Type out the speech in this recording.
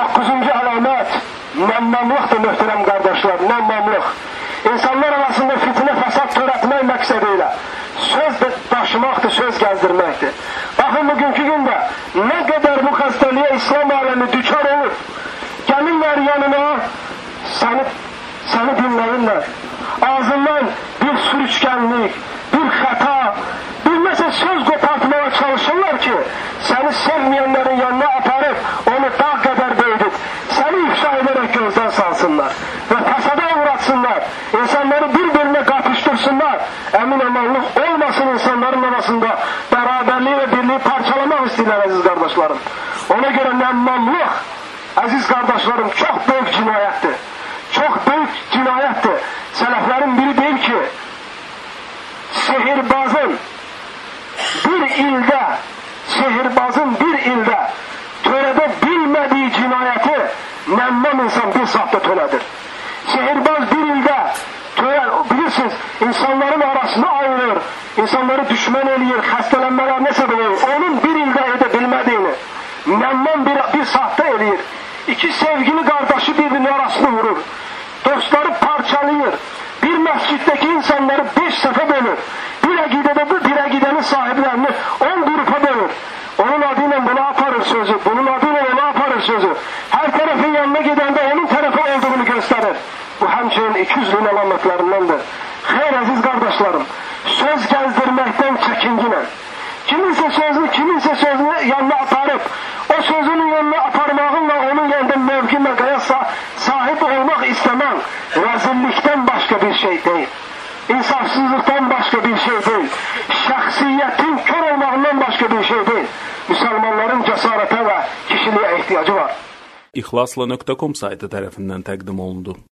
9-cu əlamət məmmamlıqdır, möhtərəm qardaşlar, məmmamlıq. İnsanlar arasında fitnə, fəsad törətmək məqsədi ilə söz daşımaqdır, söz gəzdirməkdir. Baxın, bugünkü gündə nə qədər bu xəstəliyə İslam aləmi düçar olur, gəlirlər yanına, səni dinləyirlər. Ağzından bir sürüşkənlik, bir xəta, bilməsə söz qopartmağa çalışırlar ki, səni sevməyənlərin yanına aparıb, onu dağ qədər böyüdüb, səni ifşa edərək gözdən salsınlar və fəsada uğratsınlar, insanları bir-birinə qapışdırsınlar, əmin-əmanlıq olmasın insanların arasında, bərabərliyi və birliyi parçalamaq istəyirlər, əziz qardaşlarım. Ona görə məmmamlıq, əziz qardaşlarım, çox böyük cinayətdir. Çox böyük cinayətdir. Sələflərin biri deyir ki, sehirbazın bir ildə törədə bilmədiyi cinayəti məmmam insan bir saatda törədir. Sehirbaz bir ildə bilirsiniz, insanların arasını ayırır, insanları düşmən eləyir, xəstələnmələrinə səbəb olur. Onun bir ildə edə bilmədiyini məmmam bir saatda eləyir. İki sevgili qardaşı birbirinin arasını vurur. Dostları parçalayır. Bir məsciddəki insanları 5 səhə bölür. Bir əqidənin sahiblərini 10 qrupa bölür. Onun adı ilə buna aparır sözü, bunun adı ilə ona aparır sözü. Hər tərəfin yanına gedəndə onun tərəfi olduğunu göstərir. Bu həmçinin 200'lün əlamətlərindəndir. Xeyr, əziz qardaşlarım, söz gəzdirməkdən çəkinginən. Kiminsə sözünü yanına aparıb, o sözünün yanına aparmağınla onun yanında mövqi məqaya sahib olmaq istəmən rəzillikdən başqa bir şey deyil. İnsafsızlıqdan başqa bir şey deyil. Şəxsiyyətin kör olmağından başqa bir şey deyil. Müsəlmanların cəsarətə və kişiliyə ehtiyacı var. İxlasla.com saytı tərəfindən təqdim olundu.